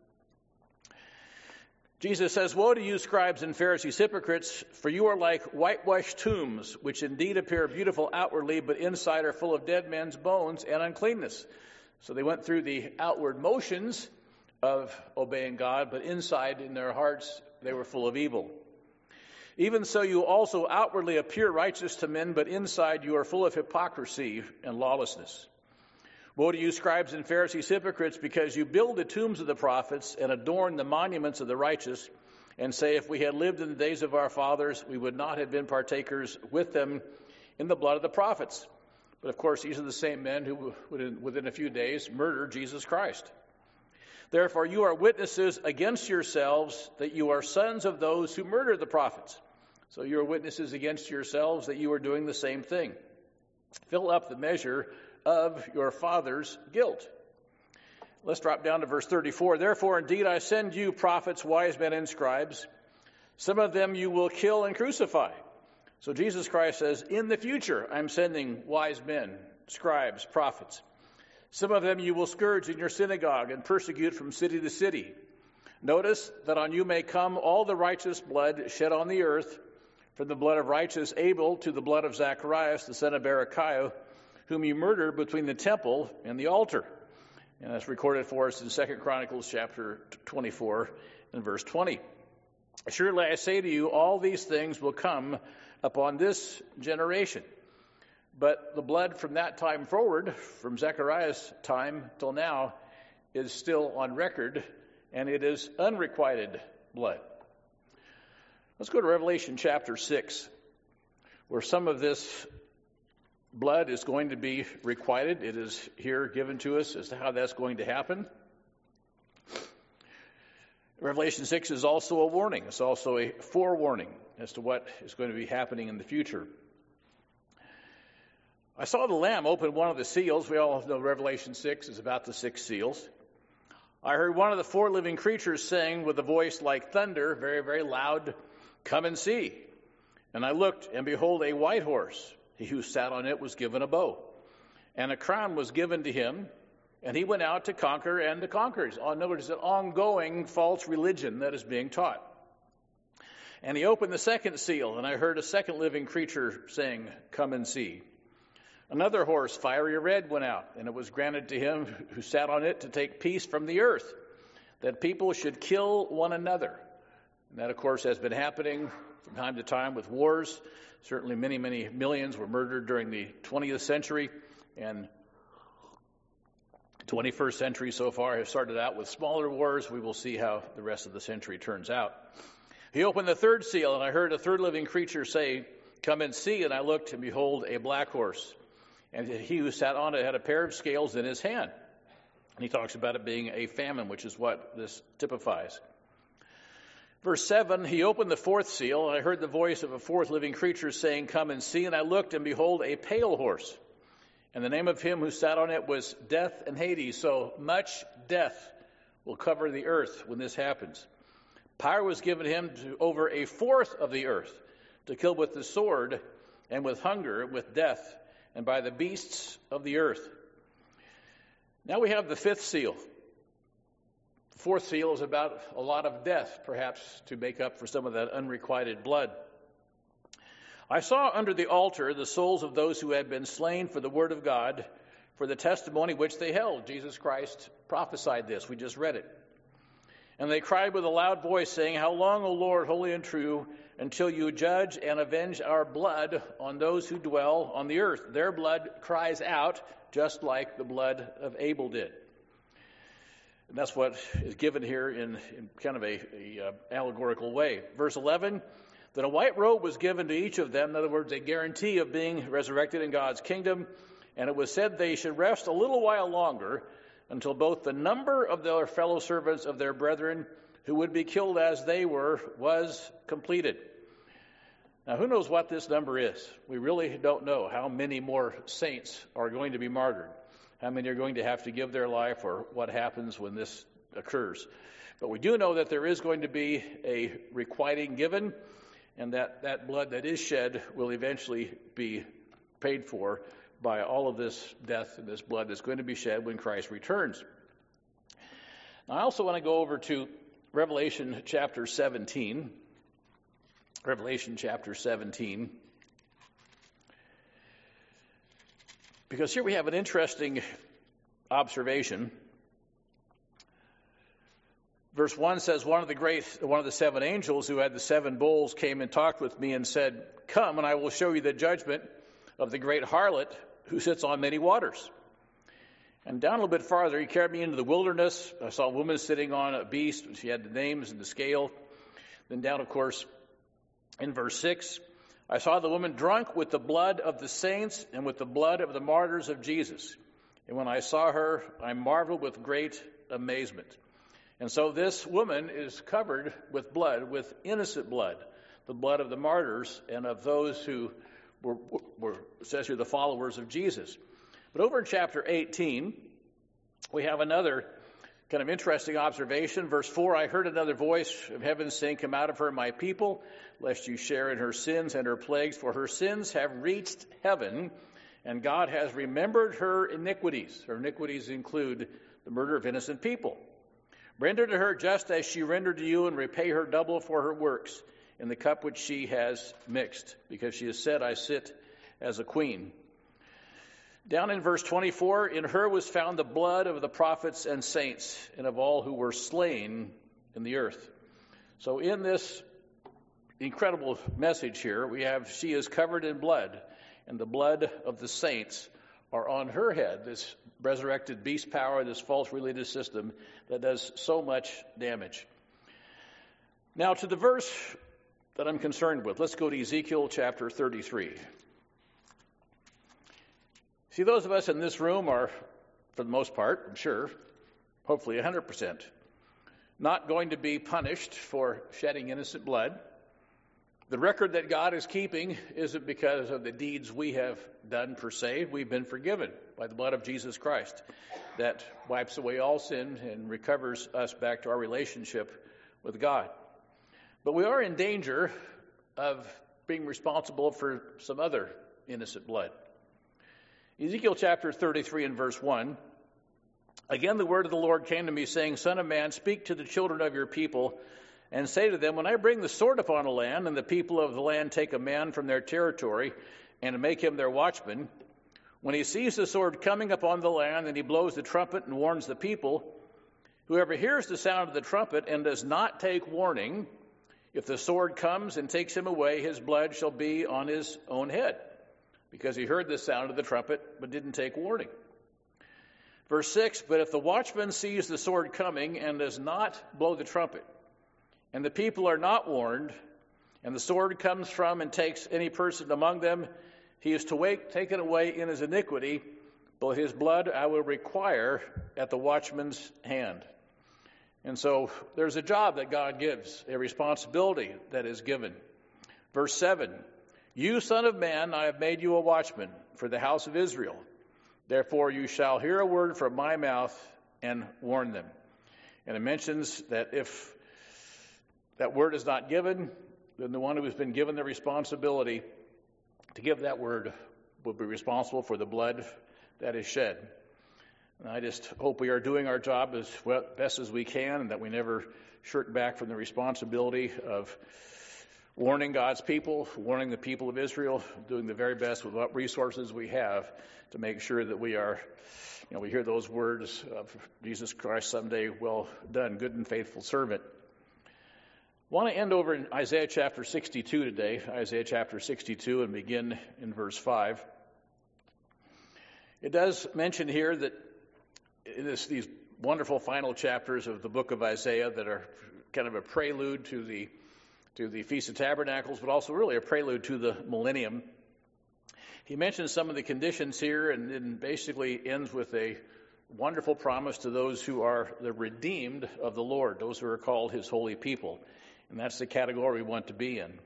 Jesus says, "Woe to you, scribes and Pharisees, hypocrites, for you are like whitewashed tombs, which indeed appear beautiful outwardly, but inside are full of dead men's bones and uncleanness." So they went through the outward motions of obeying God, but inside in their hearts they were full of evil. "Even so you also outwardly appear righteous to men, but inside you are full of hypocrisy and lawlessness. Woe to you, scribes and Pharisees, hypocrites, because you build the tombs of the prophets and adorn the monuments of the righteous, and say, if we had lived in the days of our fathers, we would not have been partakers with them in the blood of the prophets." But of course, these are the same men who would, within a few days, murder Jesus Christ. "Therefore you are witnesses against yourselves that you are sons of those who murdered the prophets." So you are witnesses against yourselves that you are doing the same thing. "Fill up the measure of your father's guilt." Let's drop down to verse thirty-four. "Therefore indeed I send you prophets, wise men, and scribes. Some of them you will kill and crucify." So Jesus Christ says, in the future I'm sending wise men, scribes, prophets. "Some of them you will scourge in your synagogue and persecute from city to city. Notice that on you may come all the righteous blood shed on the earth, from the blood of righteous Abel to the blood of Zacharias, the son of Berechiah, whom you murdered between the temple and the altar." And that's recorded for us in Second Chronicles chapter twenty-four and verse twenty. "Surely I say to you, all these things will come upon this generation." But the blood from that time forward, from Zechariah's time till now, is still on record, and it is unrequited blood. Let's go to Revelation chapter six, where some of this blood is going to be requited. It is here given to us as to how that's going to happen. Revelation six is also a warning. It's also a forewarning as to what is going to be happening in the future. I saw the Lamb open one of the seals. We all know Revelation six is about the six seals. I heard one of the four living creatures saying with a voice like thunder, very, very loud, "Come and see." And I looked, and behold, a white horse. He who sat on it was given a bow, and a crown was given to him, and he went out to conquer and to conquer. In other words, an ongoing false religion that is being taught. And he opened the second seal, and I heard a second living creature saying, "Come and see." Another horse, fiery red, went out, and it was granted to him who sat on it to take peace from the earth, that people should kill one another. And that, of course, has been happening from time to time with wars. Certainly many, many millions were murdered during the twentieth century, and the twenty-first century so far has started out with smaller wars. We will see how the rest of the century turns out. He opened the third seal, and I heard a third living creature say, "Come and see." And I looked, and behold, a black horse. And he who sat on it had a pair of scales in his hand. And he talks about it being a famine, which is what this typifies. Verse seven, he opened the fourth seal, and I heard the voice of a fourth living creature saying, "Come and see." And I looked, and behold, a pale horse. And the name of him who sat on it was Death and Hades. So much death will cover the earth when this happens. Power was given him to over a fourth of the earth, to kill with the sword, and with hunger, and with death, and by the beasts of the earth. Now we have the fifth seal. The fourth seal is about a lot of death, perhaps to make up for some of that unrequited blood. I saw under the altar the souls of those who had been slain for the word of God, for the testimony which they held. Jesus Christ prophesied this. We just read it. And they cried with a loud voice, saying, "How long, O Lord, holy and true, until you judge and avenge our blood on those who dwell on the earth?" Their blood cries out, just like the blood of Abel did. And that's what is given here in, in kind of a, a uh, allegorical way. Verse eleven, that a white robe was given to each of them, in other words, a guarantee of being resurrected in God's kingdom. And it was said they should rest a little while longer, until both the number of their fellow servants of their brethren who would be killed as they were was completed. Now, who knows what this number is? We really don't know how many more saints are going to be martyred, how many are going to have to give their life, or what happens when this occurs. But we do know that there is going to be a requiting given, and that that blood that is shed will eventually be paid for by all of this death and this blood that's going to be shed when Christ returns. Now, I also want to go over to Revelation chapter seventeen. Revelation chapter seventeen. Because here we have an interesting observation. Verse one says, one of the great, one of the seven angels who had the seven bowls came and talked with me and said, "Come, and I will show you the judgment of the great harlot who sits on many waters." And down a little bit farther, he carried me into the wilderness. I saw a woman sitting on a beast. She had the names and the scale. Then down, of course, in verse six, I saw the woman drunk with the blood of the saints and with the blood of the martyrs of Jesus. And when I saw her, I marveled with great amazement. And so this woman is covered with blood, with innocent blood, the blood of the martyrs and of those who were, were it says here, the followers of Jesus. But over in chapter eighteen, we have another kind of interesting observation. Verse four, I heard another voice of heaven saying, "Come out of her, my people, lest you share in her sins and her plagues, for her sins have reached heaven, and God has remembered her iniquities." Her iniquities include the murder of innocent people. "Render to her just as she rendered to you, and repay her double for her works in the cup which she has mixed, because she has said, I sit as a queen." Down in verse twenty-four, in her was found the blood of the prophets and saints, and of all who were slain in the earth. So in this incredible message here, we have she is covered in blood, and the blood of the saints are on her head, this resurrected beast power, this false religious system that does so much damage. Now to the verse that I'm concerned with. Let's go to Ezekiel chapter thirty-three. See, those of us in this room are, for the most part, I'm sure, hopefully one hundred percent, not going to be punished for shedding innocent blood. The record that God is keeping isn't because of the deeds we have done per se. We've been forgiven by the blood of Jesus Christ that wipes away all sin and recovers us back to our relationship with God. But we are in danger of being responsible for some other innocent blood. Ezekiel chapter thirty-three and verse one, again the word of the Lord came to me, saying, Son of man, speak to the children of your people, and say to them, when I bring the sword upon a land, and the people of the land take a man from their territory, and make him their watchman, when he sees the sword coming upon the land, and he blows the trumpet and warns the people, whoever hears the sound of the trumpet and does not take warning, if the sword comes and takes him away, his blood shall be on his own head, because he heard the sound of the trumpet, but didn't take warning. Verse six, but if the watchman sees the sword coming and does not blow the trumpet, and the people are not warned, and the sword comes from and takes any person among them, he is to wake, taken away in his iniquity, but his blood I will require at the watchman's hand. And so there's a job that God gives, a responsibility that is given. Verse seven, you, son of man, I have made you a watchman for the house of Israel. Therefore you shall hear a word from my mouth and warn them. And it mentions that if that word is not given, then the one who has been given the responsibility to give that word will be responsible for the blood that is shed. And I just hope we are doing our job as well, best as we can, and that we never shirk back from the responsibility of warning God's people, warning the people of Israel, doing the very best with what resources we have to make sure that we are, you know, we hear those words of Jesus Christ someday, well done, good and faithful servant. I want to end over in Isaiah chapter sixty-two today, Isaiah chapter sixty-two, and begin in verse five. It does mention here that in this, these wonderful final chapters of the book of Isaiah that are kind of a prelude to the to the Feast of Tabernacles, but also really a prelude to the millennium. He mentions some of the conditions here and then basically ends with a wonderful promise to those who are the redeemed of the Lord, those who are called his holy people. And that's the category we want to be in.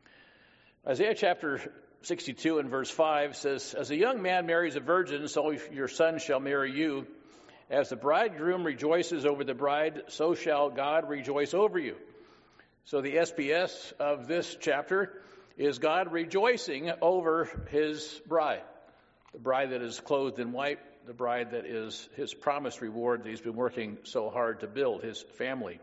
Isaiah chapter sixty-two and verse five says, as a young man marries a virgin, so your son shall marry you. As the bridegroom rejoices over the bride, so shall God rejoice over you. So the S B S of this chapter is God rejoicing over his bride, the bride that is clothed in white, the bride that is his promised reward that he's been working so hard to build, his family.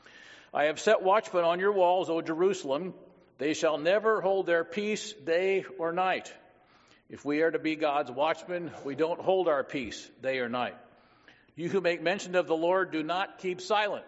I have set watchmen on your walls, O Jerusalem. They shall never hold their peace day or night. If we are to be God's watchmen, we don't hold our peace day or night. You who make mention of the Lord, do not keep silent.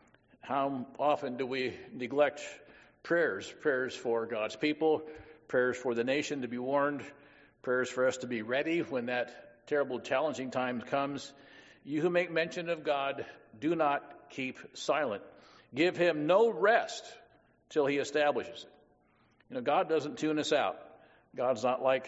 How often do we neglect prayers? Prayers for God's people, prayers for the nation to be warned, prayers for us to be ready when that terrible, challenging time comes. You who make mention of God, do not keep silent. Give him no rest till he establishes it. You know, God doesn't tune us out. God's not like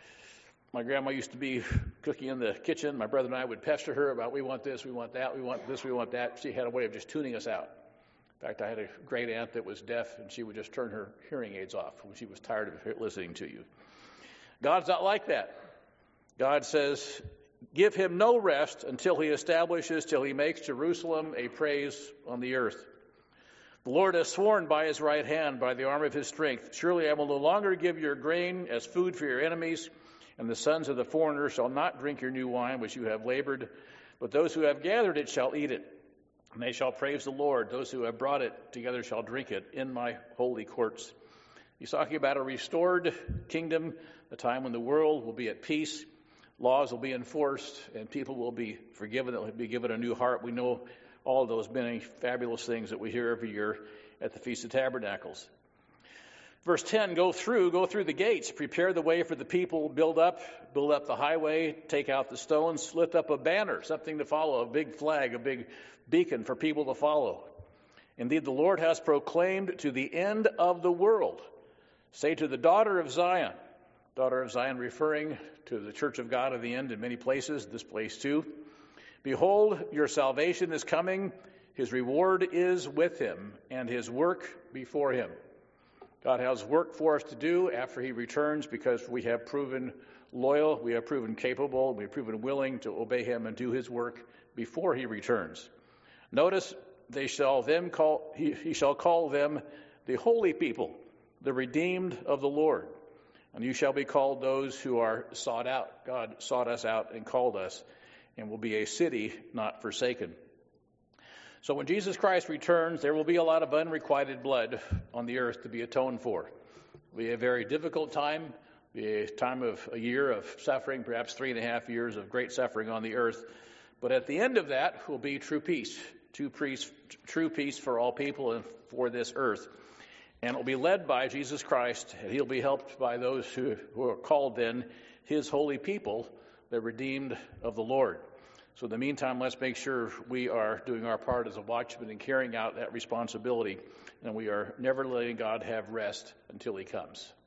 my grandma used to be cooking in the kitchen. My brother and I would pester her about, we want this, we want that, we want this, we want that. She had a way of just tuning us out. In fact, I had a great aunt that was deaf, and she would just turn her hearing aids off when she was tired of listening to you. God's not like that. God says, give him no rest until he establishes, till he makes Jerusalem a praise on the earth. The Lord has sworn by his right hand, by the arm of his strength, surely I will no longer give your grain as food for your enemies, and the sons of the foreigner shall not drink your new wine which you have labored, but those who have gathered it shall eat it, and they shall praise the Lord. Those who have brought it together shall drink it in my holy courts. He's talking about a restored kingdom, a time when the world will be at peace, laws will be enforced, and people will be forgiven, they'll be given a new heart. We know all of those many fabulous things that we hear every year at the Feast of Tabernacles. Verse ten, go through, go through the gates, prepare the way for the people, build up, build up the highway, take out the stones, lift up a banner, something to follow, a big flag, a big beacon for people to follow. Indeed, the Lord has proclaimed to the end of the world. Say to the daughter of Zion, daughter of Zion referring to the church of God of the end in many places, this place too. Behold, your salvation is coming. His reward is with him, and his work before him. God has work for us to do after he returns, because we have proven loyal, we have proven capable, we have proven willing to obey him and do his work before he returns. Notice, they shall them call he, he shall call them the holy people, the redeemed of the Lord. And you shall be called those who are sought out. God sought us out and called us, and will be a city not forsaken. So when Jesus Christ returns, there will be a lot of unrequited blood on the earth to be atoned for. It will be a very difficult time, be a time of a year of suffering, perhaps three and a half years of great suffering on the earth. But at the end of that will be true peace, true peace, true peace for all people and for this earth. And it will be led by Jesus Christ, and he'll be helped by those who, who are called then his holy people, the redeemed of the Lord. So in the meantime, let's make sure we are doing our part as a watchman and carrying out that responsibility, and we are never letting God have rest until he comes.